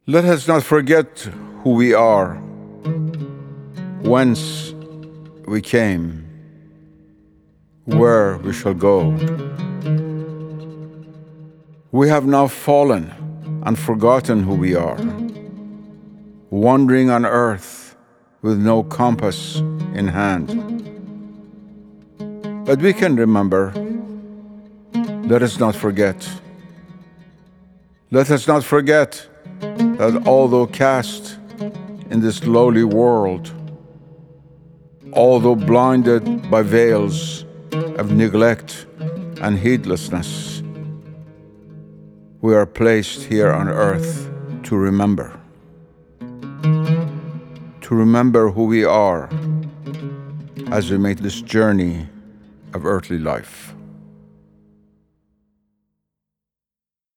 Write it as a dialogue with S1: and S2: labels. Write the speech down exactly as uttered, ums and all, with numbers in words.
S1: Let us not forget who we are, whence we came, where we shall go. We have now fallen and forgotten who we are, wandering on earth with no compass in hand. But we can remember. Let us not forget. Let us not forget that although cast in this lowly world, although blinded by veils of neglect and heedlessness, we are placed here on earth to remember. To remember who we are as we make this journey of earthly life.